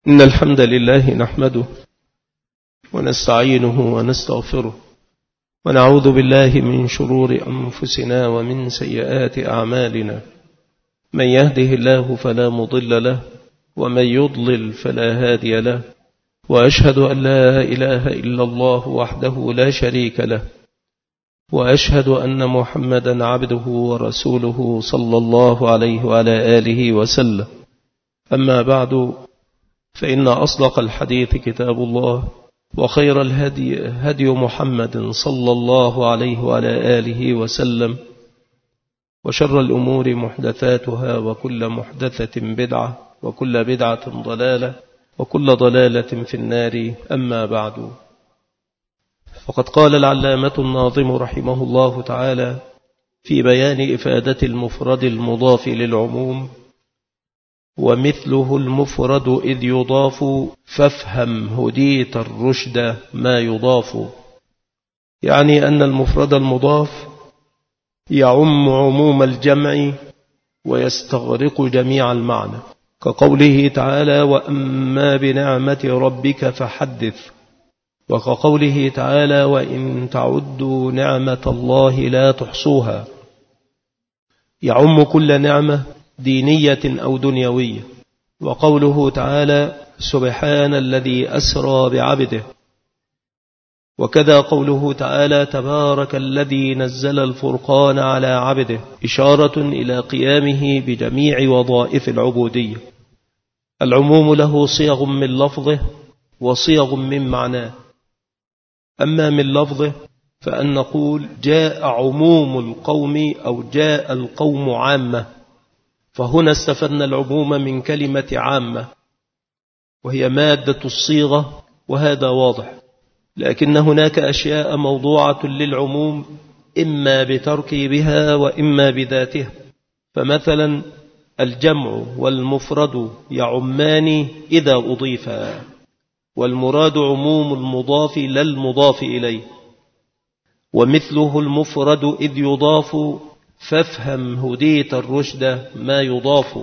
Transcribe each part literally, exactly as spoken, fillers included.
إن الحمد لله نحمده ونستعينه ونستغفره ونعوذ بالله من شرور أنفسنا ومن سيئات أعمالنا. من يهده الله فلا مضل له ومن يضلل فلا هادي له، وأشهد أن لا إله إلا الله وحده لا شريك له، وأشهد أن محمدا عبده ورسوله صلى الله عليه وعلى آله وسلم. أما بعد، فإن أصدق الحديث كتاب الله، وخير الهدي هدي محمد صلى الله عليه وعلى آله وسلم، وشر الأمور محدثاتها، وكل محدثة بدعة، وكل بدعة ضلالة، وكل ضلالة في النار. أما بعد، فقد قال العلامة الناظم رحمه الله تعالى في بيان إفادة المفرد المضاف للعموم: ومثله المفرد إذ يضاف فافهم هديت الرشد ما يضاف. يعني أن المفرد المضاف يعم عموم الجمع ويستغرق جميع المعنى، كقوله تعالى: وأما بنعمة ربك فحدث، وكقوله تعالى: وإن تعدوا نعمة الله لا تحصوها. يعم كل نعمة دينية أو دنيوية. وقوله تعالى: سبحان الذي أسرى بعبده. وكذا قوله تعالى: تبارك الذي نزل الفرقان على عبده، إشارة إلى قيامه بجميع وظائف العبودية. العموم له صيغ من لفظه وصيغ من معناه. أما من لفظه فأن نقول: جاء عموم القوم، أو جاء القوم عامة، فهنا استفدنا العموم من كلمة عامة، وهي مادة الصيغة، وهذا واضح. لكن هناك أشياء موضوعة للعموم إما بتركيبها وإما بذاتها. فمثلا الجمع والمفرد يعمان إذا أضيفا، والمراد عموم المضاف لا المضاف إليه. ومثله المفرد إذ يضاف فافهم هديت الرشد ما يضاف.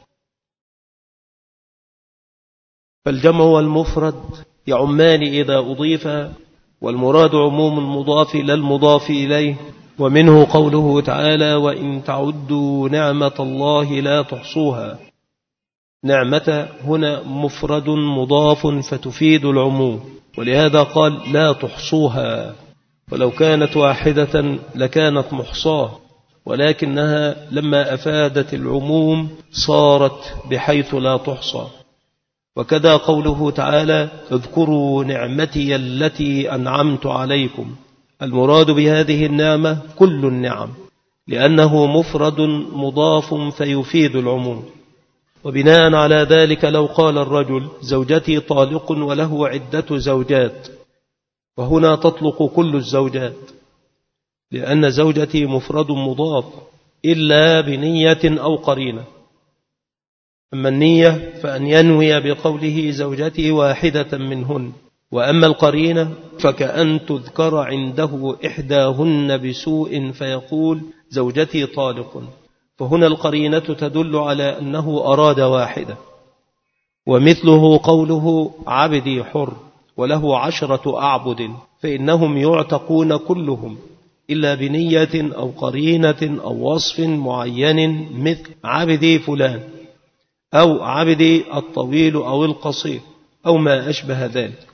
فالجمع والمفرد يعمان إذا أضيفا، والمراد عموم المضاف لا المضاف إليه. ومنه قوله تعالى: وإن تعدوا نعمة الله لا تحصوها. نعمة هنا مفرد مضاف فتفيد العموم، ولهذا قال: لا تحصوها. ولو كانت واحدة لكانت محصاه، ولكنها لما أفادت العموم صارت بحيث لا تحصى. وكذا قوله تعالى: اذكروا نعمتي التي أنعمت عليكم. المراد بهذه النعمة كل النعم، لأنه مفرد مضاف فيفيد العموم. وبناء على ذلك لو قال الرجل: زوجتي طالق وله عدة زوجات، وهنا تطلق كل الزوجات، لأن زوجتي مفرد مضاف إلا بنية أو قرينة. أما النية فأن ينوي بقوله زوجتي واحدة منهن، وأما القرينة فكأن تذكر عنده إحداهن بسوء فيقول زوجتي طالق، فهنا القرينة تدل على أنه أراد واحدة. ومثله قوله: عبدي حر وله عشرة أعبد، فإنهم يعتقون كلهم إلا بنية أو قرينة أو وصف معين، مثل عبدي فلان، أو عبدي الطويل أو القصير، أو ما أشبه ذلك.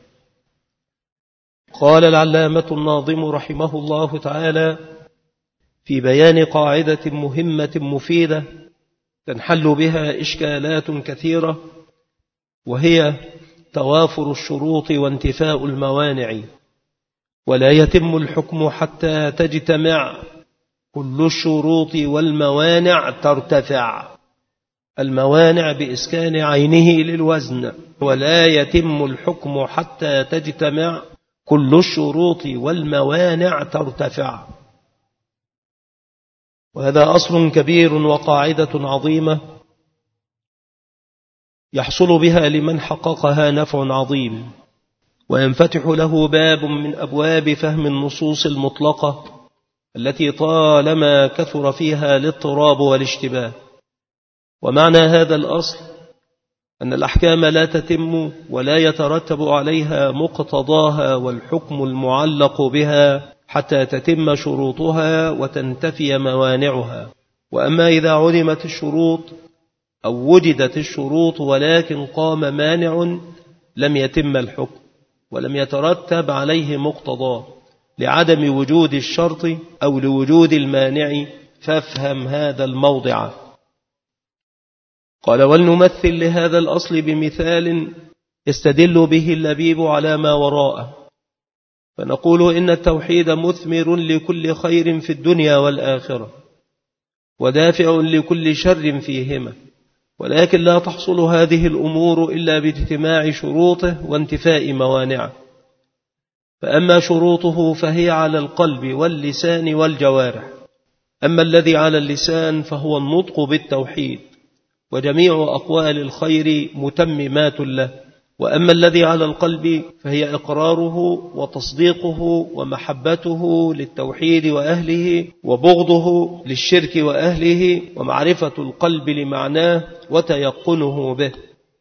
قال العلامة الناظم رحمه الله تعالى في بيان قاعدة مهمة مفيدة تنحل بها إشكالات كثيرة، وهي توافر الشروط وانتفاء الموانع. ولا يتم الحكم حتى تجتمع كل الشروط والموانع ترتفع. الموانع بإسكان عينه للوزن. ولا يتم الحكم حتى تجتمع كل الشروط والموانع ترتفع. وهذا أصل كبير وقاعدة عظيمة يحصل بها لمن حققها نفع عظيم، وينفتح له باب من أبواب فهم النصوص المطلقة التي طالما كثر فيها الاضطراب والاشتباه. ومعنى هذا الأصل أن الأحكام لا تتم ولا يترتب عليها مقتضاها والحكم المعلق بها حتى تتم شروطها وتنتفي موانعها. وأما إذا علمت الشروط أو وجدت الشروط ولكن قام مانع لم يتم الحكم ولم يترتب عليه مقتضاه لعدم وجود الشرط أو لوجود المانع، فافهم هذا الموضع. قال: ولنمثل لهذا الأصل بمثال يستدل به اللبيب على ما وراءه، فنقول إن التوحيد مثمر لكل خير في الدنيا والآخرة ودافع لكل شر فيهما، ولكن لا تحصل هذه الأمور إلا باجتماع شروطه وانتفاء موانعه. فأما شروطه فهي على القلب واللسان والجوارح. أما الذي على اللسان فهو النطق بالتوحيد وجميع أقوال الخير متممات له، وأما الذي على القلب فهي إقراره وتصديقه ومحبته للتوحيد وأهله وبغضه للشرك وأهله ومعرفة القلب لمعناه وتيقنه به.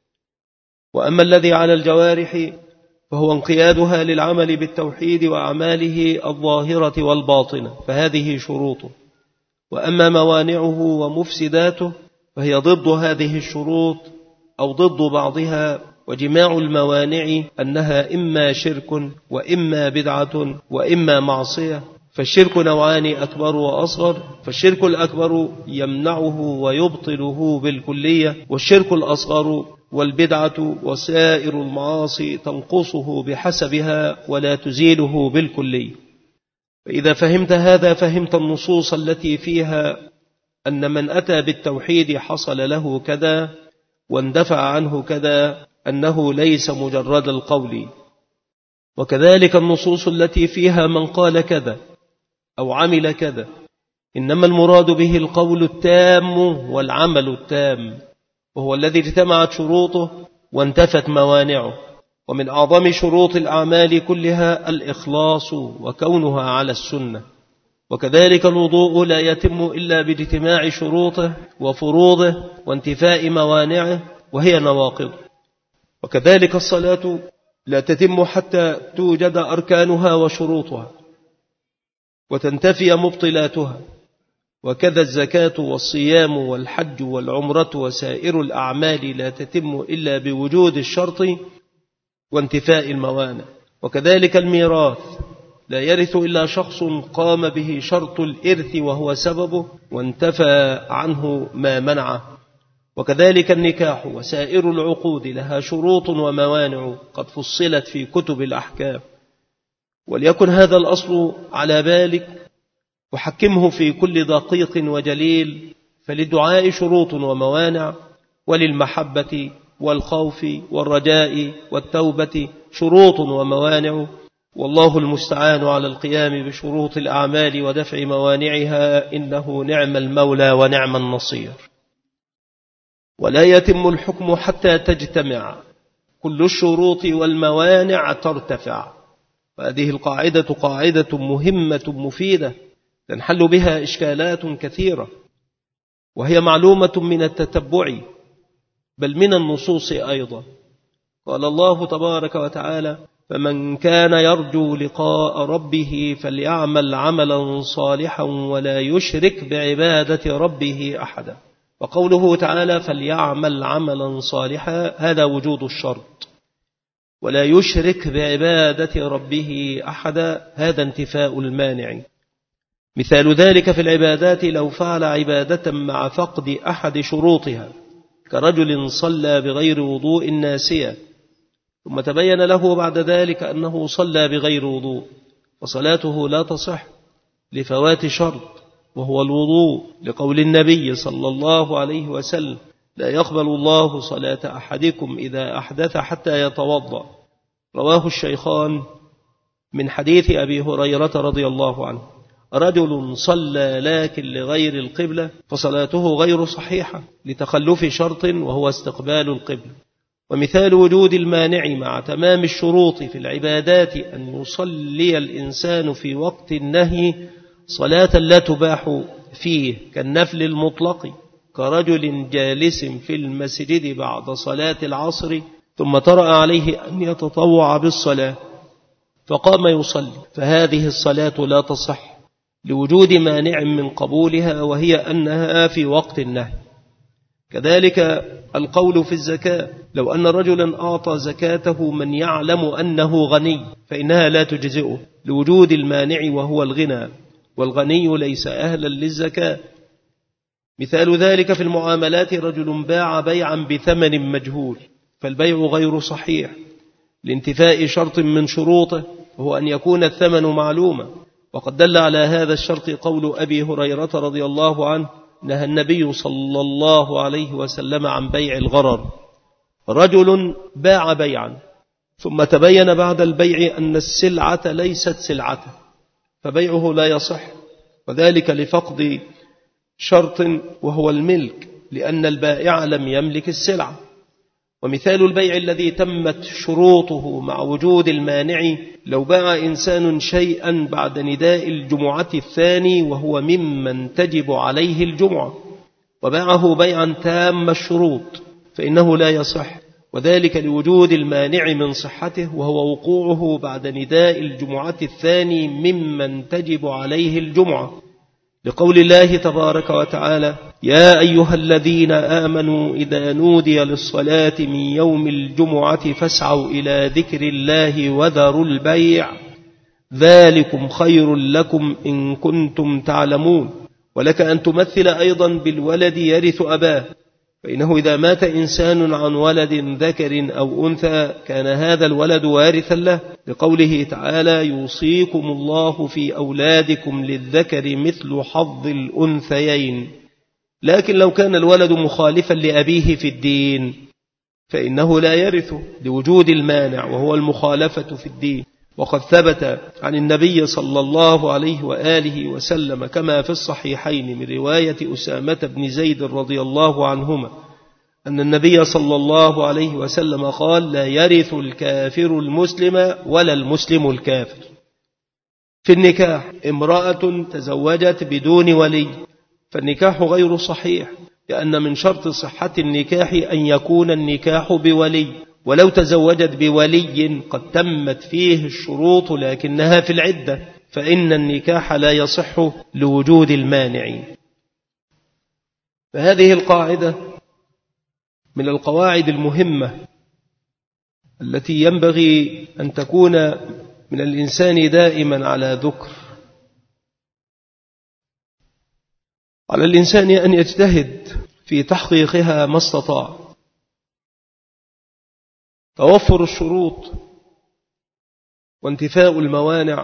وأما الذي على الجوارح فهو انقيادها للعمل بالتوحيد وأعماله الظاهرة والباطنة، فهذه شروطه. وأما موانعه ومفسداته فهي ضد هذه الشروط أو ضد بعضها، وجماع الموانع أنها إما شرك وإما بدعة وإما معصية. فالشرك نوعان: أكبر وأصغر. فالشرك الأكبر يمنعه ويبطله بالكلية، والشرك الأصغر والبدعة وسائر المعاصي تنقصه بحسبها ولا تزيله بالكلية. فإذا فهمت هذا فهمت النصوص التي فيها أن من أتى بالتوحيد حصل له كذا واندفع عنه كذا، أنه ليس مجرد القول. وكذلك النصوص التي فيها من قال كذا أو عمل كذا، إنما المراد به القول التام والعمل التام، وهو الذي اجتمعت شروطه وانتفت موانعه. ومن أعظم شروط الأعمال كلها الإخلاص وكونها على السنة. وكذلك الوضوء لا يتم إلا باجتماع شروطه وفروضه وانتفاء موانعه وهي نواقض. وكذلك الصلاة لا تتم حتى توجد أركانها وشروطها وتنتفي مبطلاتها. وكذا الزكاة والصيام والحج والعمرة وسائر الأعمال لا تتم إلا بوجود الشرط وانتفاء الموانع. وكذلك الميراث لا يرث إلا شخص قام به شرط الإرث وهو سببه وانتفى عنه ما منعه. وكذلك النكاح وسائر العقود لها شروط وموانع قد فصلت في كتب الأحكام. وليكن هذا الأصل على بالك وحكمه في كل دقيق وجليل. فللدعاء شروط وموانع، وللمحبة والخوف والرجاء والتوبة شروط وموانع، والله المستعان على القيام بشروط الأعمال ودفع موانعها، إنه نعم المولى ونعم النصير. ولا يتم الحكم حتى تجتمع كل الشروط والموانع ترتفع. وهذه القاعدة قاعدة مهمة مفيدة تنحل بها إشكالات كثيرة، وهي معلومة من التتبع بل من النصوص أيضا. قال الله تبارك وتعالى: فمن كان يرجو لقاء ربه فليعمل عملا صالحا ولا يشرك بعبادة ربه أحدا. وقوله تعالى فليعمل عملا صالحا هذا وجود الشرط، ولا يشرك بعبادة ربه أحدا هذا انتفاء المانع. مثال ذلك في العبادات: لو فعل عبادة مع فقد أحد شروطها، كرجل صلى بغير وضوء ناسيا ثم تبين له بعد ذلك أنه صلى بغير وضوء، فصلاته لا تصح لفوات شرط وهو الوضوء، لقول النبي صلى الله عليه وسلم: لا يقبل الله صلاة أحدكم إذا أحدث حتى يتوضأ. رواه الشيخان من حديث أبي هريرة رضي الله عنه: رجل صلى لكن لغير القبلة فصلاته غير صحيحة لتخلف شرط وهو استقبال القبلة. ومثال وجود المانع مع تمام الشروط في العبادات أن يصلي الإنسان في وقت النهي صلاة لا تباح فيه كالنفل المطلق كرجل جالس في المسجد بعد صلاة العصر ثم طرأ عليه أن يتطوع بالصلاة فقام يصلي، فهذه الصلاة لا تصح لوجود مانع من قبولها، وهي أنها في وقت النهي. كذلك القول في الزكاة، لو أن رجلا أعطى زكاته من يعلم أنه غني فإنها لا تجزئه لوجود المانع وهو الغنى، والغني ليس أهلا للزكاة. مثال ذلك في المعاملات، رجل باع بيعا بثمن مجهول فالبيع غير صحيح لانتفاء شرط من شروطه وهو أن يكون الثمن معلوما، وقد دل على هذا الشرط قول أبي هريرة رضي الله عنه: نهى النبي صلى الله عليه وسلم عن بيع الغرر. رجل باع بيعا ثم تبين بعد البيع أن السلعة ليست سلعته فبيعه لا يصح، وذلك لفقد شرط وهو الملك، لأن البائع لم يملك السلعة. ومثال البيع الذي تمت شروطه مع وجود المانع، لو باع إنسان شيئا بعد نداء الجمعة الثاني وهو ممن تجب عليه الجمعة وباعه بيعا تام الشروط فإنه لا يصح، وذلك لوجود المانع من صحته وهو وقوعه بعد نداء الجمعة الثاني ممن تجب عليه الجمعة، لقول الله تبارك وتعالى: يا أيها الذين آمنوا إذا نودي للصلاة من يوم الجمعة فاسعوا إلى ذكر الله وذروا البيع ذلكم خير لكم إن كنتم تعلمون. ولك أن تمثل أيضا بالولد يرث أباه، فإنه إذا مات إنسان عن ولد ذكر أو أنثى كان هذا الولد وارثا له، لقوله تعالى: يوصيكم الله في أولادكم للذكر مثل حظ الأنثيين. لكن لو كان الولد مخالفا لأبيه في الدين فإنه لا يرثه لوجود المانع وهو المخالفة في الدين. وقد ثبت عن النبي صلى الله عليه وآله وسلم كما في الصحيحين من رواية أسامة بن زيد رضي الله عنهما أن النبي صلى الله عليه وسلم قال: لا يرث الكافر المسلم ولا المسلم الكافر. في النكاح، امرأة تزوجت بدون ولي فالنكاح غير صحيح، لأن من شرط صحة النكاح أن يكون النكاح بولي، ولو تزوجت بولي قد تمت فيه الشروط لكنها في العدة فإن النكاح لا يصح لوجود المانع. فهذه القاعدة من القواعد المهمة التي ينبغي أن تكون من الإنسان دائما على ذكر. على الإنسان أن يجتهد في تحقيقها ما استطاع. توفر الشروط وانتفاء الموانع،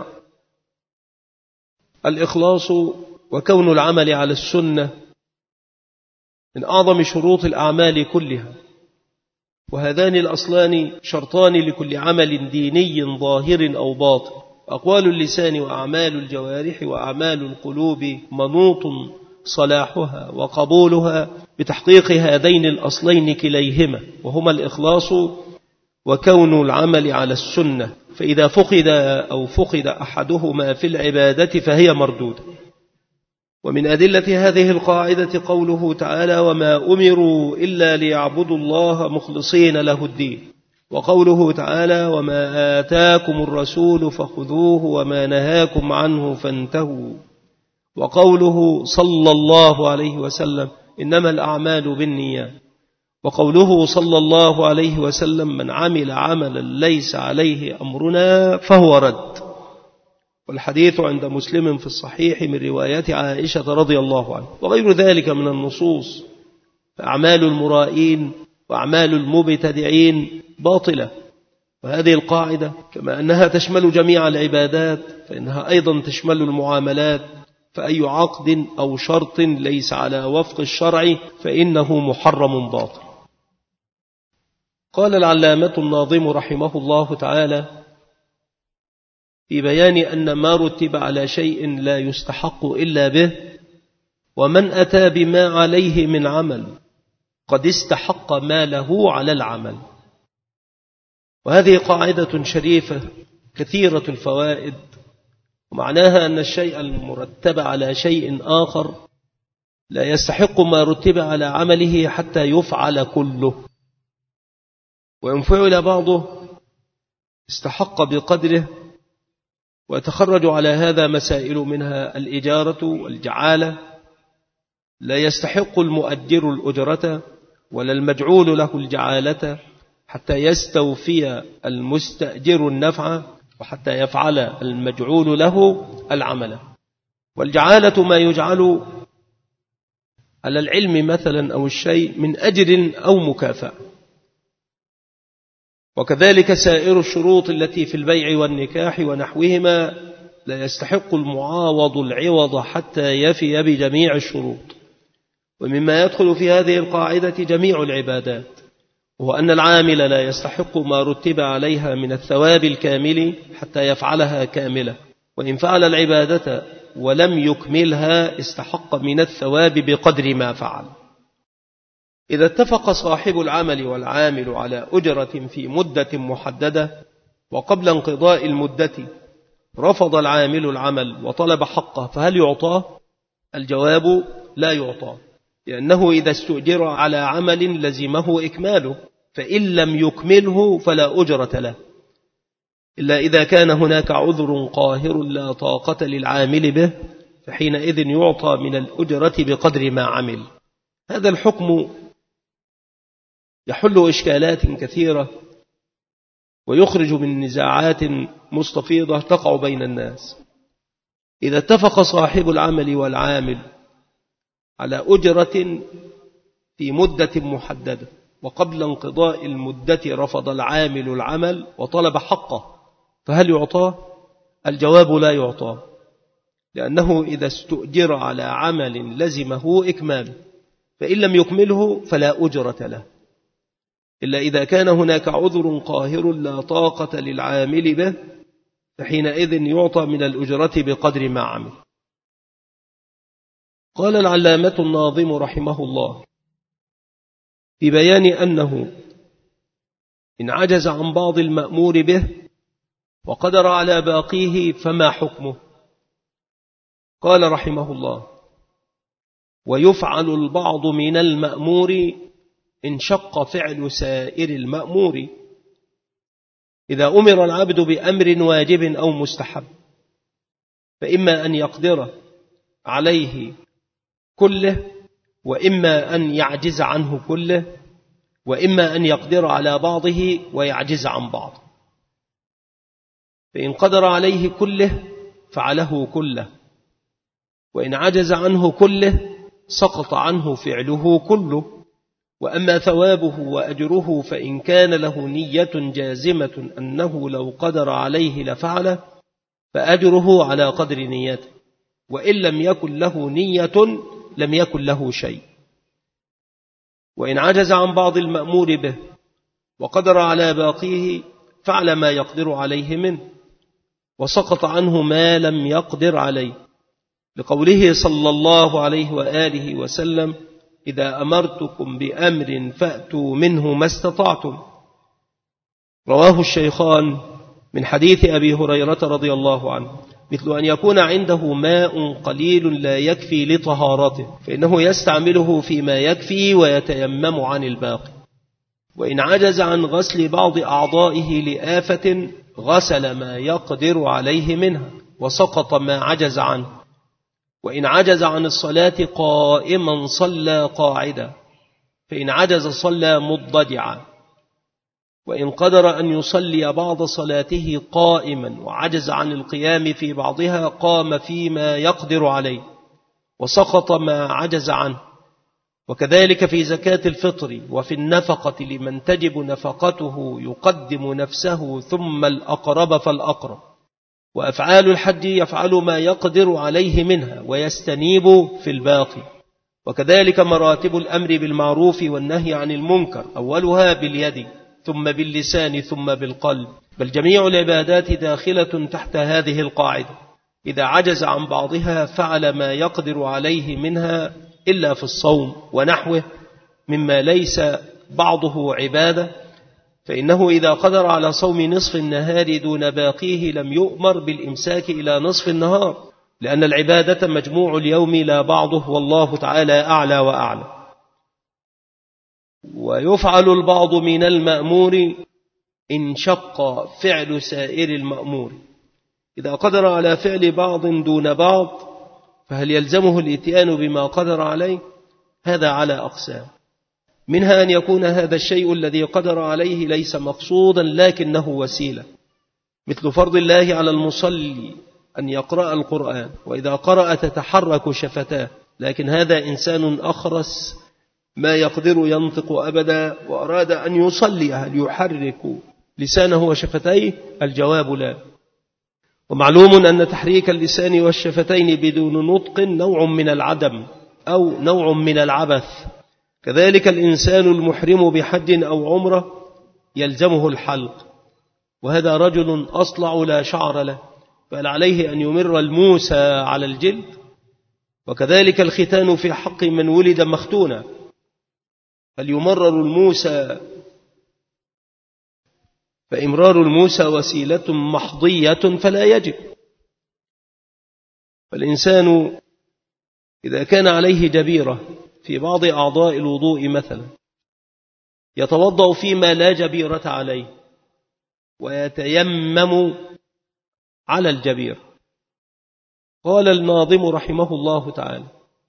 الإخلاص وكون العمل على السنة من أعظم شروط الأعمال كلها، وهذان الأصلان شرطان لكل عمل ديني ظاهر أو باطن. أقوال اللسان وأعمال الجوارح وأعمال القلوب منوط صلاحها وقبولها بتحقيق هذين الأصلين كليهما، وهما الإخلاص وكون العمل على السنة، فإذا فقد أو فقد أحدهما في العبادة فهي مردودة. ومن أدلة هذه القاعدة قوله تعالى: وما أمروا إلا ليعبدوا الله مخلصين له الدين، وقوله تعالى: وما آتاكم الرسول فخذوه وما نهاكم عنه فانتهوا، وقوله صلى الله عليه وسلم: إنما الأعمال بالنيات، وقوله صلى الله عليه وسلم: من عمل عملا ليس عليه أمرنا فهو رد. والحديث عند مسلم في الصحيح من روايات عائشة رضي الله عنها، وغير ذلك من النصوص. فأعمال المرائين وأعمال المبتدعين باطلة. وهذه القاعدة كما أنها تشمل جميع العبادات فإنها أيضا تشمل المعاملات، فأي عقد أو شرط ليس على وفق الشرع فإنه محرم باطل. قال العلامة الناظم رحمه الله تعالى في بيان أن ما رتب على شيء لا يستحق إلا به: ومن أتى بما عليه من عمل قد استحق ما له على العمل. وهذه قاعدة شريفة كثيرة الفوائد، ومعناها أن الشيء المرتب على شيء آخر لا يستحق ما رتب على عمله حتى يفعل كله، وإن فعل بعضه استحق بقدره. ويتخرج على هذا مسائل، منها الإجارة والجعالة. لا يستحق المؤجر الأجرة ولا المجعول له الجعالة حتى يستوفي المستأجر النفع وحتى يفعل المجعول له العمل. والجعالة ما يجعل على العلم مثلا أو الشيء من أجر أو مكافأة. وكذلك سائر الشروط التي في البيع والنكاح ونحوهما لا يستحق المعاوض العوض حتى يفي بجميع الشروط. ومما يدخل في هذه القاعدة جميع العبادات، وهو أن العامل لا يستحق ما رتب عليها من الثواب الكامل حتى يفعلها كاملة، وإن فعل العبادة ولم يكملها استحق من الثواب بقدر ما فعل. إذا اتفق صاحب العمل والعامل على أجرة في مدة محددة وقبل انقضاء المدة رفض العامل العمل وطلب حقه، فهل يعطاه؟ الجواب لا يعطاه، لأنه إذا استؤجر على عمل لزمه إكماله، فإن لم يكمله فلا أجرة له، إلا إذا كان هناك عذر قاهر لا طاقة للعامل به، فحينئذ يعطى من الأجرة بقدر ما عمل. هذا الحكم يحل إشكالات كثيرة ويخرج من نزاعات مستفيضة تقع بين الناس. إذا اتفق صاحب العمل والعامل على أجرة في مدة محددة وقبل انقضاء المدة رفض العامل العمل وطلب حقه، فهل يعطاه؟ الجواب لا يعطاه، لأنه إذا استؤجر على عمل لزمه إكماله، فإن لم يكمله فلا أجرة له، إلا إذا كان هناك عذر قاهر لا طاقة للعامل به، فحينئذ يعطى من الأجرة بقدر ما عمل. قال العلامة الناظم رحمه الله في بيان أنه إن عجز عن بعض المأمور به وقدر على باقيه فما حكمه؟ قال رحمه الله: ويفعل البعض من المأمور إن شق فعل سائر المأمور، إذا أمر العبد بأمر واجب أو مستحب، فإما أن يقدر عليه كله، وإما أن يعجز عنه كله، وإما أن يقدر على بعضه ويعجز عن بعض. فإن قدر عليه كله فعله كله، وإن عجز عنه كله سقط عنه فعله كله. وأما ثوابه وأجره فإن كان له نية جازمة أنه لو قدر عليه لفعله فأجره على قدر نيته، وإن لم يكن له نية لم يكن له شيء. وإن عجز عن بعض المأمور به وقدر على باقيه فعل ما يقدر عليه منه، وسقط عنه ما لم يقدر عليه، لقوله صلى الله عليه وآله وسلم: إذا أمرتكم بأمر فأتوا منه ما استطعتم. رواه الشيخان من حديث أبي هريرة رضي الله عنه، مثل أن يكون عنده ماء قليل لا يكفي لطهارته فإنه يستعمله فيما يكفي ويتيمم عن الباقي. وإن عجز عن غسل بعض أعضائه لآفة غسل ما يقدر عليه منها وسقط ما عجز عنه. وإن عجز عن الصلاة قائما صلى قاعدا، فإن عجز صلى مضطجعا. وإن قدر أن يصلي بعض صلاته قائما وعجز عن القيام في بعضها قام فيما يقدر عليه وسقط ما عجز عنه. وكذلك في زكاة الفطر وفي النفقة لمن تجب نفقته يقدم نفسه ثم الأقرب فالأقرب. وأفعال الحج يفعل ما يقدر عليه منها ويستنيب في الباقي. وكذلك مراتب الأمر بالمعروف والنهي عن المنكر، أولها باليد ثم باللسان ثم بالقلب، بل جميع العبادات داخلة تحت هذه القاعدة. إذا عجز عن بعضها فعل ما يقدر عليه منها إلا في الصوم ونحوه مما ليس بعضه عبادة، فإنه إذا قدر على صوم نصف النهار دون باقيه لم يؤمر بالإمساك إلى نصف النهار، لأن العبادة مجموع اليوم لا بعضه، والله تعالى أعلى وأعلى. ويفعل البعض من المأمور إن شق فعل سائر المأمور. إذا قدر على فعل بعض دون بعض فهل يلزمه الإتيان بما قدر عليه؟ هذا على أقسام، منها أن يكون هذا الشيء الذي قدر عليه ليس مقصودا لكنه وسيلة، مثل فرض الله على المصلي أن يقرأ القرآن، وإذا قرأ تتحرك شفتاه، لكن هذا إنسان أخرس ما يقدر ينطق أبدا وأراد أن يصلي، هل يحرك لسانه وشفتيه؟ الجواب لا. ومعلوم أن تحريك اللسان والشفتين بدون نطق نوع من العدم أو نوع من العبث. كذلك الإنسان المحرم بحج أو عمرة يلزمه الحلق، وهذا رجل أصلع لا شعر له، فهل عليه أن يمر الموسى على الجلد؟ وكذلك الختان في حق من ولد مختونا، هل يمرر الموسى؟ فإمرار الموسى وسيلة محضية فلا يجب. فالإنسان إذا كان عليه جبيرة في بعض أعضاء الوضوء مثلا يتوضأ فيما لا جبيرة عليه ويتيمم على الجبير. قال الناظم رحمه الله تعالى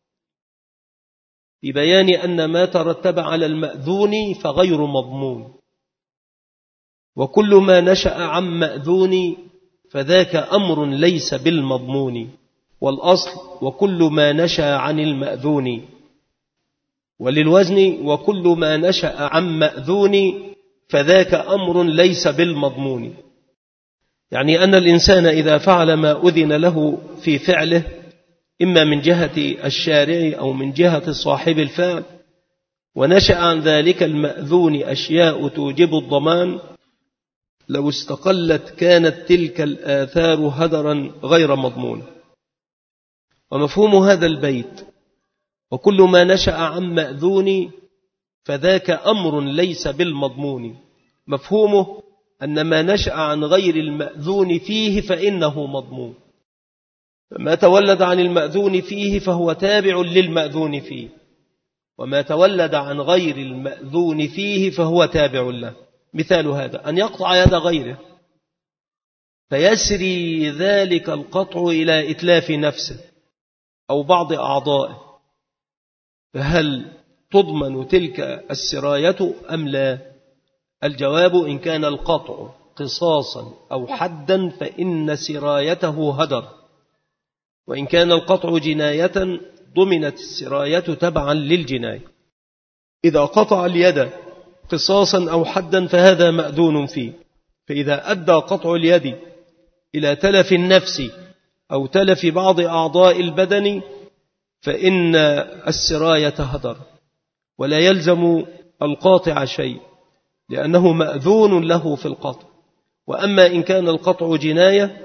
في بيان أن ما ترتب على المأذون فغير مضمون، وكل ما نشأ عن مأذون فذاك أمر ليس بالمضمون، والأصل وكل ما نشأ عن المأذون، وللوزن وكل ما نشأ عن مأذون فذاك أمر ليس بالمضمون. يعني أن الإنسان إذا فعل ما أذن له في فعله إما من جهة الشارع أو من جهة صاحب الفعل، ونشأ عن ذلك المأذون أشياء توجب الضمان، لو استقلت كانت تلك الآثار هدرا غير مضمون. ومفهوم هذا البيت وكل ما نشأ عن مأذون فذاك أمر ليس بالمضمون، مفهومه أن ما نشأ عن غير المأذون فيه فإنه مضمون، فما تولد عن المأذون فيه فهو تابع للمأذون فيه، وما تولد عن غير المأذون فيه فهو تابع له. مثال هذا أن يقطع يد غيره فيسري ذلك القطع إلى إتلاف نفسه أو بعض أعضائه، فهل تضمن تلك السراية أم لا؟ الجواب إن كان القطع قصاصا أو حدا فإن سرايته هدر، وإن كان القطع جناية ضمنت السراية تبعا للجناية. إذا قطع اليد قصاصا أو حدا فهذا مأذون فيه، فإذا أدى قطع اليد إلى تلف النفس أو تلف بعض أعضاء البدن فإن السراية هدر، ولا يلزم القاطع شيء لأنه مأذون له في القطع. وأما إن كان القطع جناية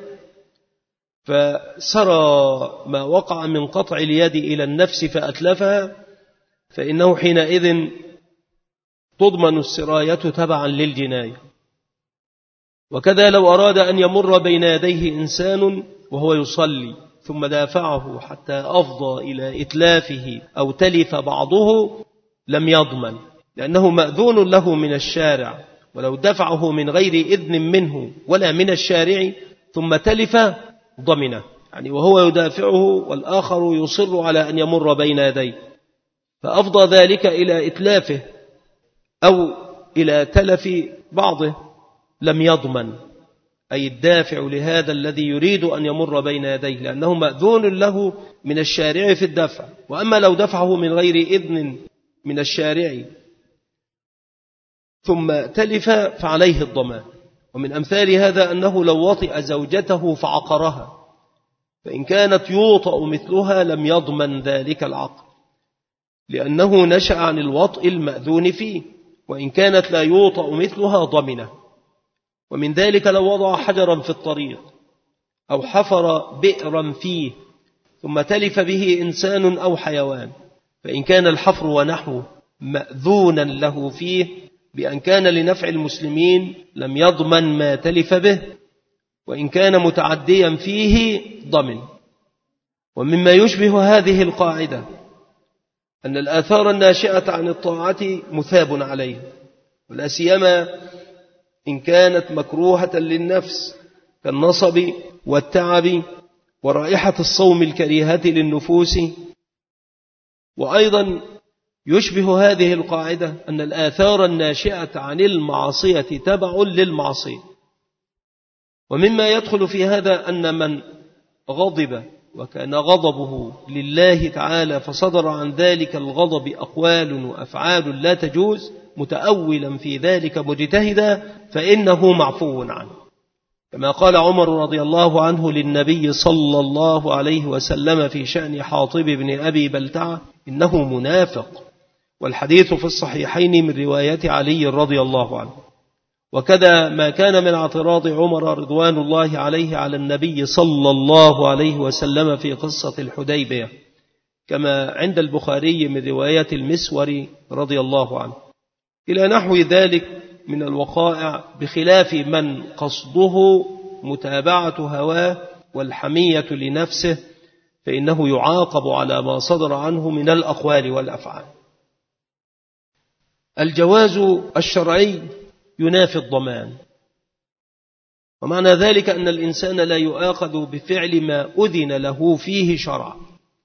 فسرى ما وقع من قطع اليد إلى النفس فأتلفها، فإنه حينئذ تضمن السراية تبعا للجناية. وكذا لو أراد أن يمر بين يديه إنسان وهو يصلي ثم دافعه حتى أفضى إلى إتلافه أو تلف بعضه لم يضمن، لأنه مأذون له من الشارع، ولو دفعه من غير إذن منه ولا من الشارع ثم تلف ضمنه، يعني وهو يدافعه والآخر يصر على أن يمر بين يديه فأفضى ذلك إلى إتلافه أو إلى تلف بعضه لم يضمن، أي الدافع لهذا الذي يريد أن يمر بين يديه، لأنه مأذون له من الشارع في الدفع. وأما لو دفعه من غير إذن من الشارع ثم تلف فعليه الضمان. ومن أمثال هذا أنه لو وطئ زوجته فعقرها فإن كانت يوطأ مثلها لم يضمن ذلك العقر، لأنه نشأ عن الوطئ المأذون فيه، وإن كانت لا يوطأ مثلها ضمنه. ومن ذلك لو وضع حجرا في الطريق أو حفر بئرا فيه ثم تلف به إنسان أو حيوان، فإن كان الحفر ونحوه مأذونا له فيه بأن كان لنفع المسلمين لم يضمن ما تلف به، وإن كان متعديا فيه ضمن. ومما يشبه هذه القاعدة أن الآثار الناشئة عن الطاعة مثاب عليها، ولا سيما إن كانت مكروهة للنفس كالنصب والتعب ورائحة الصوم الكريهة للنفوس. وأيضا يشبه هذه القاعدة أن الآثار الناشئة عن المعصية تبع للمعصية. ومما يدخل في هذا أن من غضب وكان غضبه لله تعالى فصدر عن ذلك الغضب أقوال وأفعال لا تجوز متأولا في ذلك مجتهدا فإنه معفو عنه، كما قال عمر رضي الله عنه للنبي صلى الله عليه وسلم في شأن حاطب بن أبي بلتعة: إنه منافق. والحديث في الصحيحين من رواية علي رضي الله عنه. وكذا ما كان من اعتراض عمر رضوان الله عليه على النبي صلى الله عليه وسلم في قصة الحديبية، كما عند البخاري من رواية المسور رضي الله عنه، إلى نحو ذلك من الوقائع، بخلاف من قصده متابعة هواه والحمية لنفسه، فإنه يعاقب على ما صدر عنه من الأقوال والأفعال. الجواز الشرعي ينافي الضمان، ومعنى ذلك أن الإنسان لا يؤاخذ بفعل ما أذن له فيه شرعا،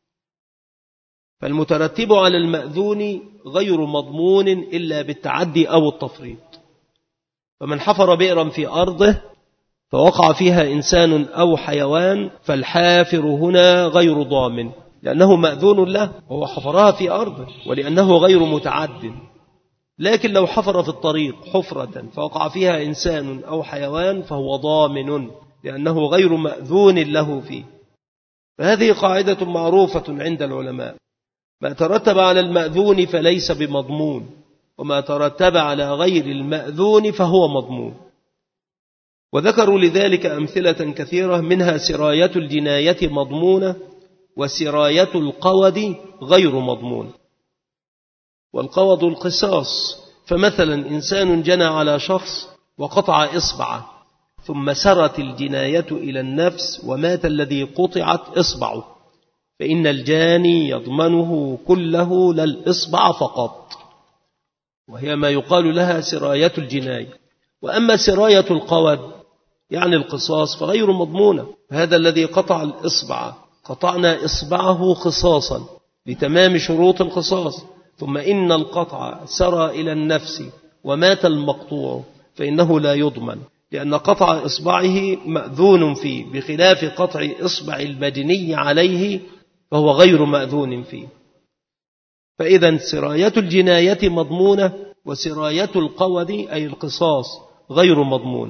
فالمترتب على المأذون غير مضمون إلا بالتعدي أو التفريط. فمن حفر بئرا في أرضه فوقع فيها إنسان أو حيوان فالحافر هنا غير ضامن، لأنه مأذون له وهو حفرها في أرضه ولأنه غير متعد. لكن لو حفر في الطريق حفرة فوقع فيها إنسان أو حيوان فهو ضامن لأنه غير مأذون له فيه. فهذه قاعدة معروفة عند العلماء: ما ترتب على المأذون فليس بمضمون، وما ترتب على غير المأذون فهو مضمون. وذكروا لذلك أمثلة كثيرة، منها سراية الجناية مضمونة، وسراية القود غير مضمون. والقود القصاص، فمثلا إنسان جنى على شخص وقطع إصبعه، ثم سرت الجناية إلى النفس ومات الذي قطعت إصبعه، فإن الجاني يضمنه كله لا الإصبع فقط، وهي ما يقال لها سراية الجناية. وأما سراية القود يعني القصاص فغير مضمونة. هذا الذي قطع الإصبع قطعنا إصبعه قصاصا لتمام شروط القصاص، ثم إن القطع سرى إلى النفس ومات المقطوع فإنه لا يضمن، لأن قطع إصبعه مأذون فيه، بخلاف قطع إصبع المجني عليه فهو غير مأذون فيه. فإذا سراية الجناية مضمونة، وسراية القود أي القصاص غير مضمون.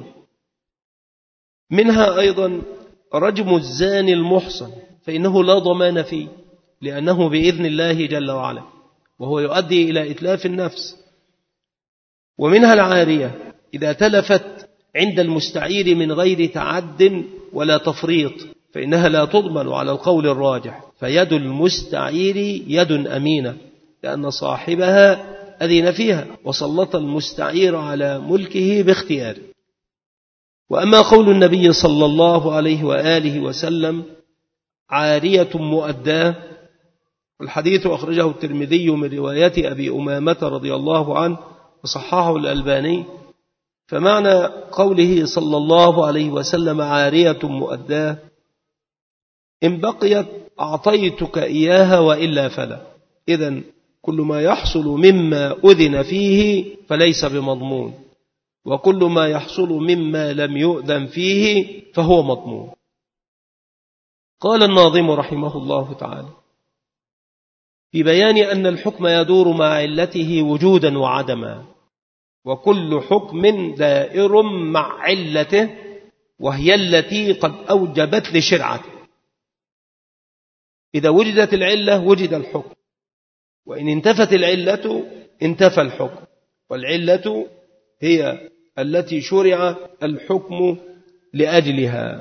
منها أيضا رجم الزاني المحصن، فإنه لا ضمان فيه، لأنه بإذن الله جل وعلا، وهو يؤدي إلى إتلاف النفس. ومنها العارية إذا تلفت عند المستعير من غير تعد ولا تفريط، فإنها لا تضمن على القول الراجح، فيد المستعير يد أمينة، لأن صاحبها أذن فيها وسلط المستعير على ملكه باختياره. وأما قول النبي صلى الله عليه وآله وسلم: عارية مؤداة، والحديث أخرجه الترمذي من رواية أبي أمامة رضي الله عنه وصححه الألباني، فمعنى قوله صلى الله عليه وسلم عارية مؤداة: إن بقيت أعطيتك إياها وإلا فلا. إذن كل ما يحصل مما أذن فيه فليس بمضمون، وكل ما يحصل مما لم يؤذن فيه فهو مضمون. قال الناظم رحمه الله تعالى في بيان أن الحكم يدور مع علته وجودا وعدما، وكل حكم دائر مع علته، وهي التي قد أوجبت لشرعته. إذا وجدت العلة وجد الحكم، وإن انتفت العلة انتفى الحكم، والعلة هي التي شرع الحكم لأجلها.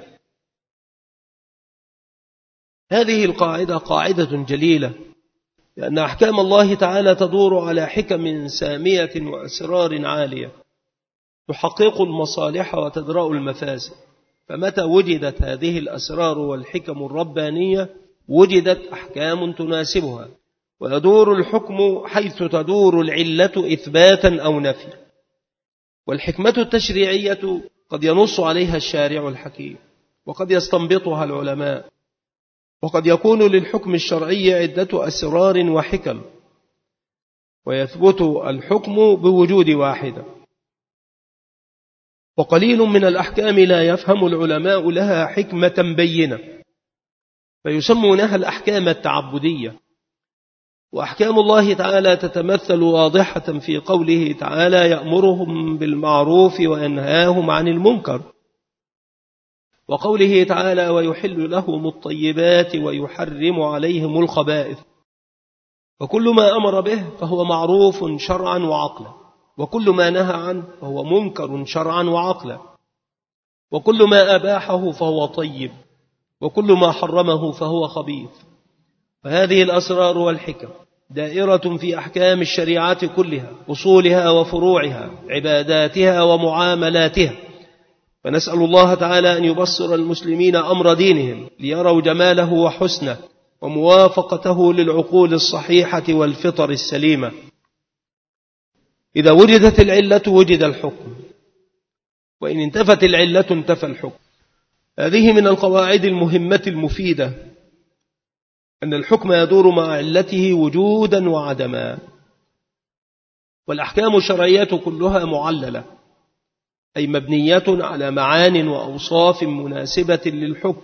هذه القاعدة قاعدة جليلة، لأن أحكام الله تعالى تدور على حكم سامية وأسرار عالية تحقق المصالح وتدرأ المفاسد. فمتى وجدت هذه الأسرار والحكم الربانية وجدت أحكام تناسبها، ويدور الحكم حيث تدور العلة إثباتا أو نفيا. والحكمة التشريعية قد ينص عليها الشارع الحكيم، وقد يستنبطها العلماء، وقد يكون للحكم الشرعي عدة أسرار وحكم، ويثبت الحكم بوجود واحدة. وقليل من الأحكام لا يفهم العلماء لها حكمة بينة، فيسمونها الأحكام التعبدية. وأحكام الله تعالى تتمثل واضحة في قوله تعالى: يأمرهم بالمعروف وينهاهم عن المنكر، وقوله تعالى: ويحل لهم الطيبات ويحرم عليهم الخبائث. وكل ما أمر به فهو معروف شرعا وعقلا، وكل ما نهى عنه فهو منكر شرعا وعقلا، وكل ما أباحه فهو طيب، وكل ما حرمه فهو خبيث. فهذه الأسرار والحكم دائرة في أحكام الشريعة كلها، أصولها وفروعها، عباداتها ومعاملاتها. فنسأل الله تعالى أن يبصر المسلمين أمر دينهم ليروا جماله وحسنه وموافقته للعقول الصحيحة والفطر السليمة. إذا وجدت العلة وجد الحكم، وإن انتفت العلة انتفى الحكم. هذه من القواعد المهمة المفيدة، أن الحكم يدور مع علته وجودا وعدما. والأحكام الشرعية كلها معللة، أي مبنية على معان وأوصاف مناسبة للحكم.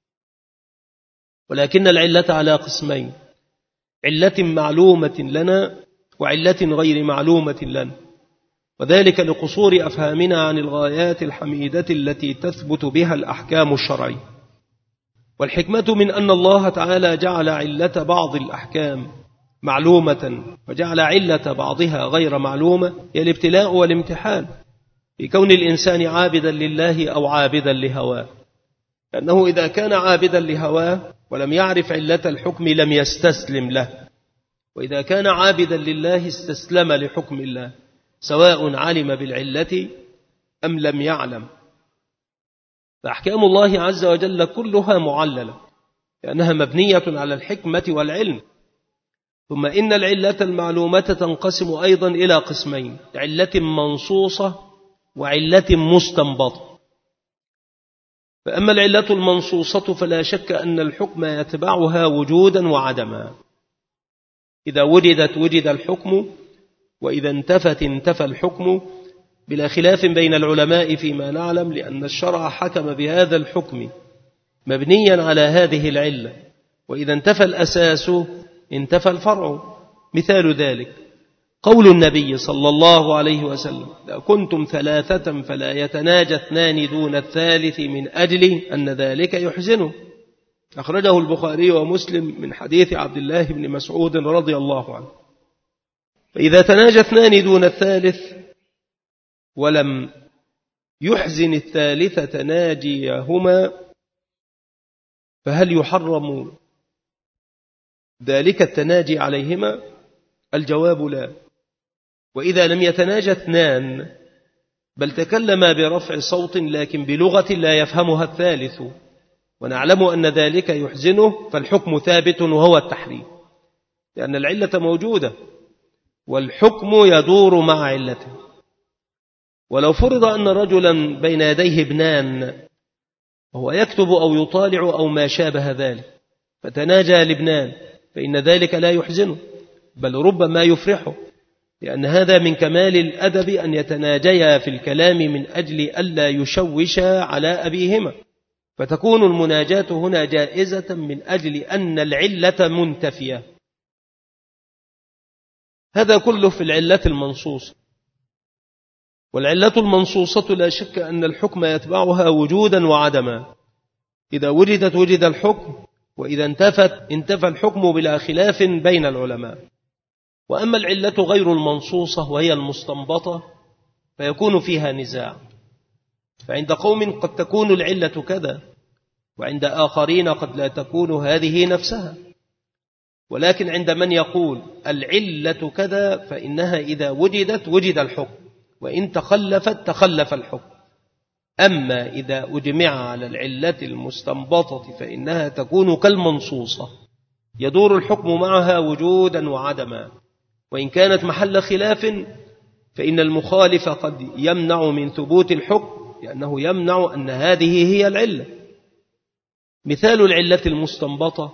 ولكن العلة على قسمين: علة معلومة لنا وعلة غير معلومة لنا، وذلك لقصور أفهامنا عن الغايات الحميدة التي تثبت بها الأحكام الشرعية. والحكمة من أن الله تعالى جعل علة بعض الأحكام معلومة وجعل علة بعضها غير معلومة هي الابتلاء والامتحان في كون الإنسان عابدا لله أو عابدا لهواه. لأنه إذا كان عابدا لهواه ولم يعرف علة الحكم لم يستسلم له، وإذا كان عابدا لله استسلم لحكم الله، سواء علم بالعلة أم لم يعلم. فأحكام الله عز وجل كلها معللة، لأنها مبنية على الحكمة والعلم. ثم إن العلة المعلومة تنقسم أيضا إلى قسمين: علة منصوصة وعلة مستنبطة. فأما العلة المنصوصة فلا شك أن الحكم يتبعها وجودا وعدما. إذا وجدت وجد الحكم، وإذا انتفت انتفى الحكم، بلا خلاف بين العلماء فيما نعلم، لأن الشرع حكم بهذا الحكم مبنيا على هذه العلة. وإذا انتفى الأساس انتفى الفرع. مثال ذلك قول النبي صلى الله عليه وسلم: لو كنتم ثلاثة فلا يتناجى اثنان دون الثالث من أجل أن ذلك يحزنه. أخرجه البخاري ومسلم من حديث عبد الله بن مسعود رضي الله عنه. فإذا تناجى اثنان دون الثالث ولم يحزن الثالث تناجيهما، فهل يحرم ذلك التناجي عليهما؟ الجواب لا. وإذا لم يتناجى اثنان بل تكلما برفع صوت لكن بلغة لا يفهمها الثالث، ونعلم أن ذلك يحزنه، فالحكم ثابت وهو التحريم، لأن العلة موجودة والحكم يدور مع علته. ولو فرض أن رجلا بين يديه ابنان وهو يكتب أو يطالع أو ما شابه ذلك، فتناجى الابنان، فإن ذلك لا يحزنه بل ربما يفرحه، لأن هذا من كمال الأدب أن يتناجيا في الكلام من أجل ألا يشوشا على أبيهما. فتكون المناجاة هنا جائزة من أجل أن العلة منتفية. هذا كله في العلة المنصوصة. والعلة المنصوصة لا شك أن الحكم يتبعها وجودا وعدما. إذا وجدت وجد الحكم، وإذا انتفت انتفى الحكم بلا خلاف بين العلماء. وأما العلة غير المنصوصة وهي المستنبطة فيكون فيها نزاع. فعند قوم قد تكون العلة كذا، وعند آخرين قد لا تكون هذه نفسها. ولكن عند من يقول العلة كذا فإنها إذا وجدت وجد الحكم، وإن تخلفت تخلف الحكم. أما إذا أجمع على العلة المستنبطة فإنها تكون كالمنصوصة، يدور الحكم معها وجودا وعدما، وإن كانت محل خلاف فإن المخالف قد يمنع من ثبوت الحكم لأنه يمنع أن هذه هي العلة. مثال العلة المستنبطة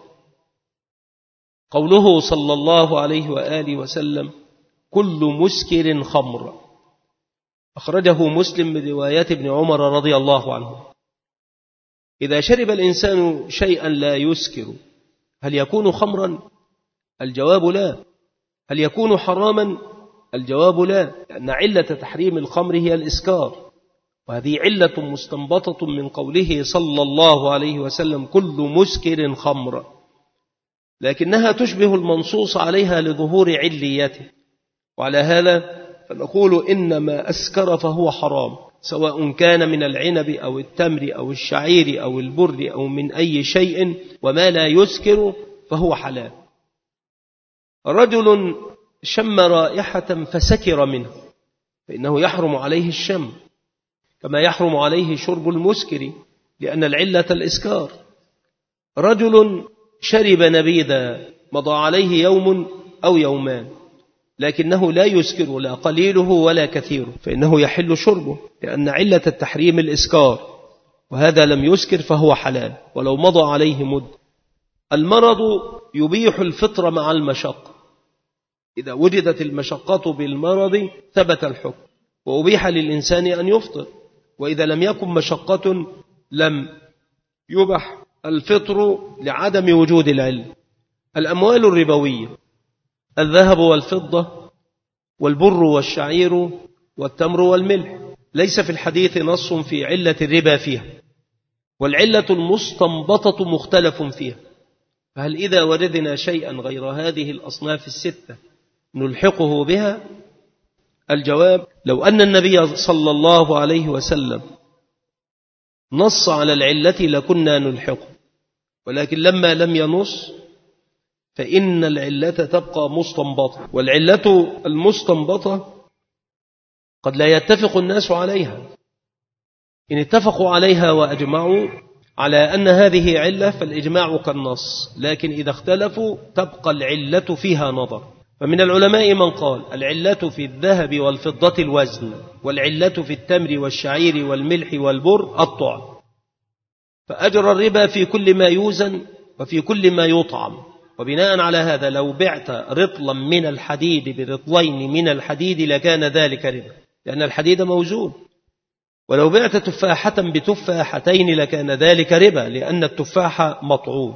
قوله صلى الله عليه وآله وسلم: كل مسكر خمر، أخرجه مسلم من رواية ابن عمر رضي الله عنه. إذا شرب الإنسان شيئا لا يسكر هل يكون خمرا؟ الجواب لا. هل يكون حراما؟ الجواب لا، لأن علة تحريم الخمر هي الإسكار، وهذه علة مستنبطة من قوله صلى الله عليه وسلم: كل مسكر خمر، لكنها تشبه المنصوص عليها لظهور عليته، وعلى هذا فنقول إنما أسكر فهو حرام، سواء كان من العنب أو التمر أو الشعير أو البر أو من أي شيء، وما لا يسكر فهو حلال. رجل شم رائحة فسكر منه فإنه يحرم عليه الشم، كما يحرم عليه شرب المسكر لأن العلة الإسكار. رجل شرب نبيذا مضى عليه يوم أو يومان لكنه لا يسكر لا قليله ولا كثيره فإنه يحل شربه، لأن علة التحريم الإسكار، وهذا لم يسكر فهو حلال ولو مضى عليه مد. المرض يبيح الفطر مع المشقة، إذا وجدت المشقة بالمرض ثبت الحكم وأبيح للإنسان أن يفطر، وإذا لم يكن مشقة لم يبح الفطر لعدم وجود العلم. الأموال الربوية: الذهب والفضة والبر والشعير والتمر والملح، ليس في الحديث نص في علة الربا فيها، والعلة المستنبطة مختلف فيها، فهل إذا وجدنا شيئا غير هذه الأصناف الستة نلحقه بها؟ الجواب: لو أن النبي صلى الله عليه وسلم نص على العلة لكنا نلحقه، ولكن لما لم ينص فإن العلة تبقى مستنبطة، والعلة المستنبطة قد لا يتفق الناس عليها، إن اتفقوا عليها وأجمعوا على أن هذه علة فالإجماع كالنص، لكن إذا اختلفوا تبقى العلة فيها نظر. فمن العلماء من قال العلة في الذهب والفضة الوزن، والعلة في التمر والشعير والملح والبر الطعم، فأجرى الربا في كل ما يوزن وفي كل ما يطعم، وبناء على هذا لو بعت رطلا من الحديد برطلين من الحديد لكان ذلك ربا، لأن الحديد موزون، ولو بعت تفاحة بتفاحتين لكان ذلك ربا، لأن التفاح مطعوم.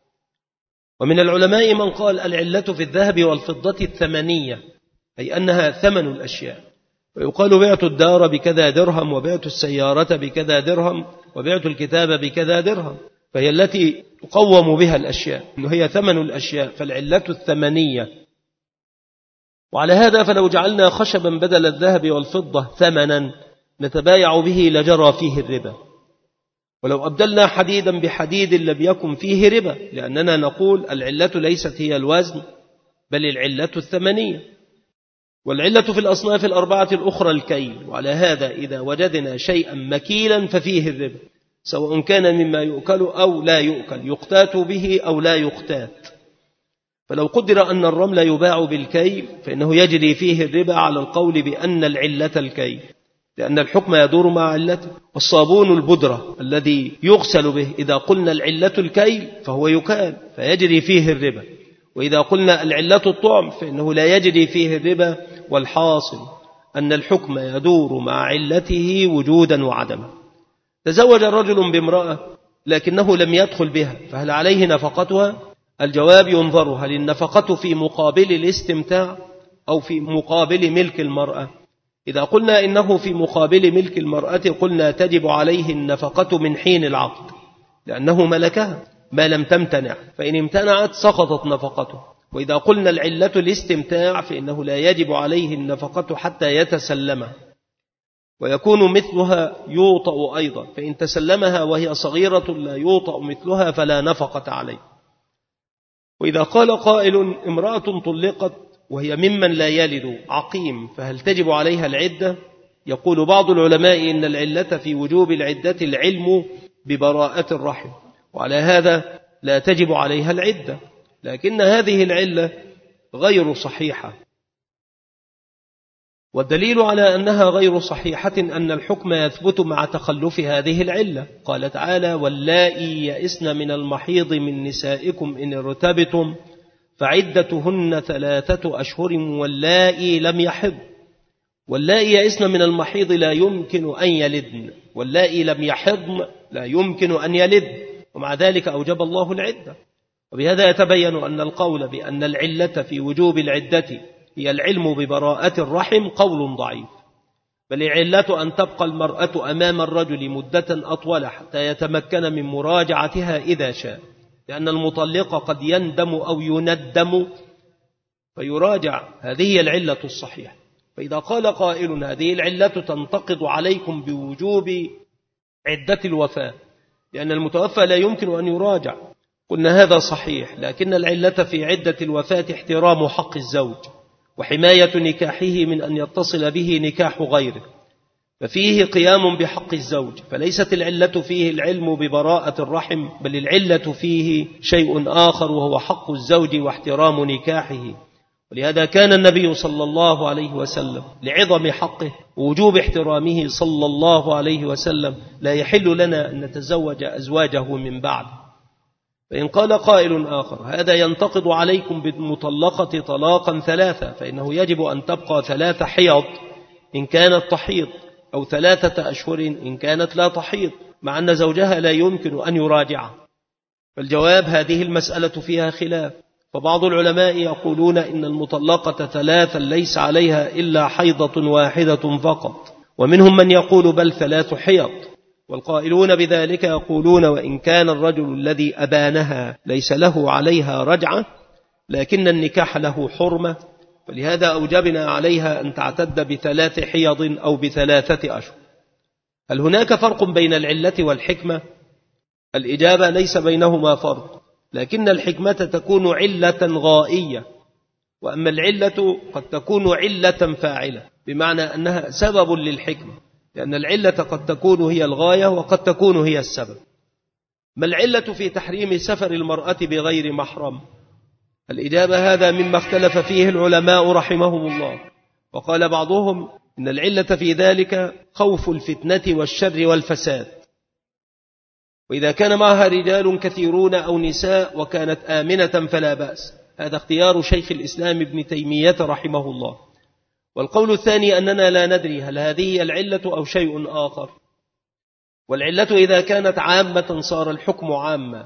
ومن العلماء من قال العلة في الذهب والفضة الثمنية، أي أنها ثمن الأشياء، ويقال بعت الدار بكذا درهم، وبعت السيارة بكذا درهم، وبعت الكتاب بكذا درهم، فهي التي تقوم بها الأشياء، إنه هي ثمن الأشياء، فالعلة الثمنية. وعلى هذا فلو جعلنا خشبا بدل الذهب والفضة ثمنا نتبايع به لجرى فيه الربا، ولو أبدلنا حديدا بحديد لم يكن فيه ربا، لأننا نقول العلة ليست هي الوزن بل العلة الثمنية. والعلة في الأصناف الأربعة الأخرى الكيل، وعلى هذا إذا وجدنا شيئا مكيلا ففيه الربا، سواء كان مما يؤكل أو لا يؤكل، يقتات به أو لا يقتات. فلو قدر أن الرمل يباع بالكيل فإنه يجري فيه الربا على القول بأن العلة الكيل، لأن الحكم يدور مع علته. والصابون البودرة الذي يغسل به إذا قلنا العلة الكيل فهو يكال فيجري فيه الربا، وإذا قلنا العلة الطعم فإنه لا يجري فيه الربا. والحاصل أن الحكم يدور مع علته وجودا وعدما. تزوج رجل بامرأة لكنه لم يدخل بها، فهل عليه نفقتها؟ الجواب: ينظر هل النفقة في مقابل الاستمتاع أو في مقابل ملك المرأة. إذا قلنا إنه في مقابل ملك المرأة قلنا تجب عليه النفقة من حين العقد، لأنه ملكها ما لم تمتنع، فإن امتنعت سقطت نفقته. وإذا قلنا العلة الاستمتاع فإنه لا يجب عليه النفقة حتى يتسلمها، ويكون مثلها يوطأ أيضا، فإن تسلمها وهي صغيرة لا يوطأ مثلها فلا نفقة عليه. وإذا قال قائل امرأة طلقت وهي ممن لا يلد عقيم فهل تجب عليها العدة؟ يقول بعض العلماء إن العلة في وجوب العدة العلم ببراءة الرحم، وعلى هذا لا تجب عليها العدة، لكن هذه العلة غير صحيحة. والدليل على أنها غير صحيحة أن الحكم يثبت مع تخلف هذه العلة. قال تعالى: واللائي يئسن من المحيض من نسائكم إن ارتبتم فعدتهن ثلاثة أشهر واللائي لم يحض. واللائي يئسن من المحيض لا يمكن أن يلدن، واللائي لم يحضن لا يمكن أن يلد، ومع ذلك أوجب الله العدة. وبهذا يتبين أن القول بأن العلة في وجوب العدة هي العلم ببراءة الرحم قول ضعيف، بل العلة أن تبقى المرأة أمام الرجل مدة أطول حتى يتمكن من مراجعتها إذا شاء، لأن المطلق قد يندم أو يندم فيراجع. هذه هي العلة الصحيحة. فإذا قال قائل هذه العلة تنتقض عليكم بوجوب عدة الوفاة لأن المتوفى لا يمكن أن يراجع، قلنا هذا صحيح، لكن العلة في عدة الوفاة احترام حق الزوج وحماية نكاحه من أن يتصل به نكاح غيره، ففيه قيام بحق الزوج، فليست العلة فيه العلم ببراءة الرحم، بل العلة فيه شيء آخر وهو حق الزوج واحترام نكاحه. ولهذا كان النبي صلى الله عليه وسلم لعظم حقه ووجوب احترامه صلى الله عليه وسلم لا يحل لنا أن نتزوج أزواجه من بعد. فإن قال قائل آخر هذا ينتقض عليكم بالمطلقة طلاقا ثلاثة، فإنه يجب أن تبقى ثلاث حيض إن كانت تحيض، أو ثلاثة أشهر إن كانت لا تحيض، مع أن زوجها لا يمكن أن يراجعها. فالجواب هذه المسألة فيها خلاف، فبعض العلماء يقولون إن المطلقة ثلاثا ليس عليها إلا حيضة واحدة فقط، ومنهم من يقول بل ثلاث حيض. والقائلون بذلك يقولون وإن كان الرجل الذي أبانها ليس له عليها رجعة لكن النكاح له حرمة، فلهذا أوجبنا عليها أن تعتد بثلاث حيض أو بثلاثة أشهر. هل هناك فرق بين العلة والحكمة؟ الإجابة ليس بينهما فرق، لكن الحكمة تكون علة غائية، وأما العلة قد تكون علة فاعلة، بمعنى أنها سبب للحكمة، لأن العلة قد تكون هي الغاية وقد تكون هي السبب. ما العلة في تحريم سفر المرأة بغير محرم؟ الإجابة هذا مما اختلف فيه العلماء رحمهم الله، وقال بعضهم إن العلة في ذلك خوف الفتنة والشر والفساد، وإذا كان معها رجال كثيرون أو نساء وكانت آمنة فلا بأس. هذا اختيار شيخ الإسلام ابن تيمية رحمه الله. والقول الثاني أننا لا ندري هل هذه العلة أو شيء آخر، والعلة إذا كانت عامة صار الحكم عاما.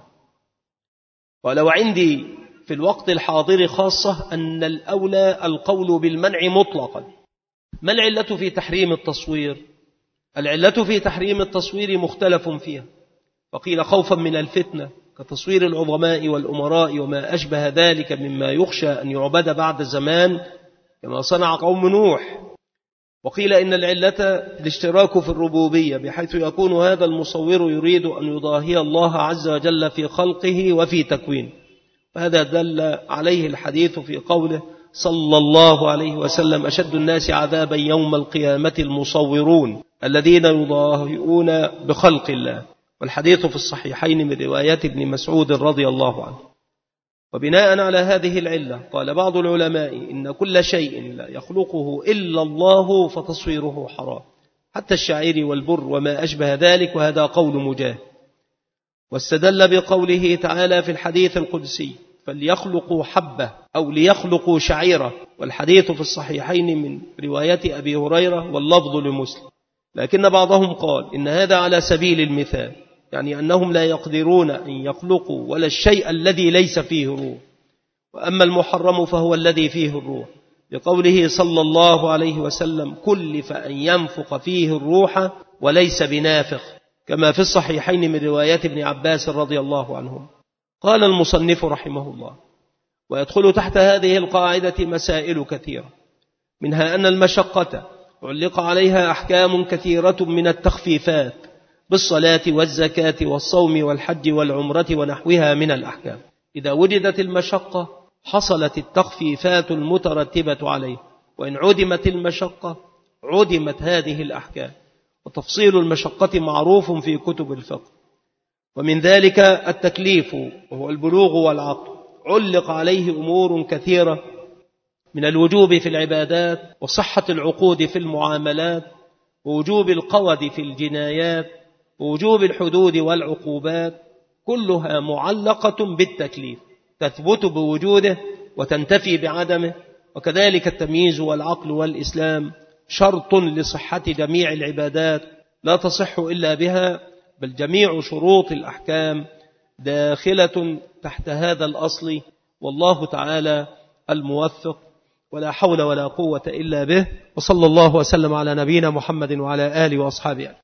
ولو عندي في الوقت الحاضر خاصة أن الأولى القول بالمنع مطلقا. ما العلة في تحريم التصوير؟ العلة في تحريم التصوير مختلف فيها، فقيل خوفا من الفتنة كتصوير العظماء والأمراء وما أشبه ذلك مما يخشى أن يعبد بعد زمان كما صنع قوم نوح، وقيل إن العلة الاشتراك في الربوبية بحيث يكون هذا المصور يريد أن يضاهي الله عز وجل في خلقه وفي تكوينه، فهذا دل عليه الحديث في قوله صلى الله عليه وسلم أشد الناس عذابا يوم القيامة المصورون الذين يضاهئون بخلق الله، والحديث في الصحيحين من رواية ابن مسعود رضي الله عنه. وبناء على هذه العلة قال بعض العلماء إن كل شيء لا يخلقه إلا الله فتصويره حرام، حتى الشعير والبر وما أشبه ذلك، وهذا قول مجاهد. واستدل بقوله تعالى في الحديث القدسي فليخلقوا حبة أو ليخلقوا شعيرة، والحديث في الصحيحين من رواية أبي هريرة واللفظ لمسلم. لكن بعضهم قال إن هذا على سبيل المثال، يعني أنهم لا يقدرون أن يخلقوا ولا الشيء الذي ليس فيه روح، وأما المحرم فهو الذي فيه الروح، لقوله صلى الله عليه وسلم كلف أن ينفخ فيه الروح وليس بنافخ، كما في الصحيحين من رواية ابن عباس رضي الله عنهم. قال المصنف رحمه الله ويدخل تحت هذه القاعدة مسائل كثيرة، منها أن المشقة علق عليها أحكام كثيرة من التخفيفات بالصلاة والزكاة والصوم والحج والعمرة ونحوها من الأحكام. إذا وجدت المشقة حصلت التخفيفات المترتبة عليه، وإن عدمت المشقة عدمت هذه الأحكام. وتفصيل المشقة معروف في كتب الفقه. ومن ذلك التكليف وهو البلوغ والعقل، علق عليه أمور كثيرة من الوجوب في العبادات وصحة العقود في المعاملات ووجوب القود في الجنايات ووجوب الحدود والعقوبات، كلها معلقة بالتكليف، تثبت بوجوده وتنتفي بعدمه. وكذلك التمييز والعقل والإسلام شرط لصحة جميع العبادات لا تصح إلا بها، بل جميع شروط الأحكام داخلة تحت هذا الأصل. والله تعالى الموفق، ولا حول ولا قوة إلا به. وصلى الله وسلم على نبينا محمد وعلى آله وأصحابه.